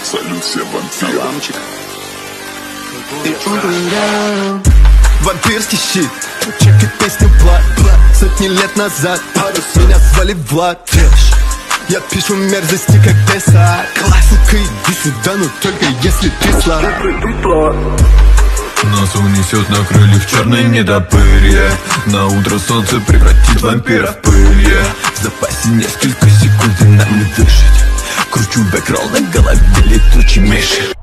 Салют всем вампирам. Саламчик. Вампирский щит, чекай песню Влад. Сотни лет назад меня звали Влад. Я пишу мерзости как песок. Сука, иди сюда, но только если ты слаб. Нас унесет на крыльях черное недопырье. На утро солнце превратит вампира в пыль. В запасе несколько секунд и нам не дышать. Кручу бэкролл, на голове летучий миши.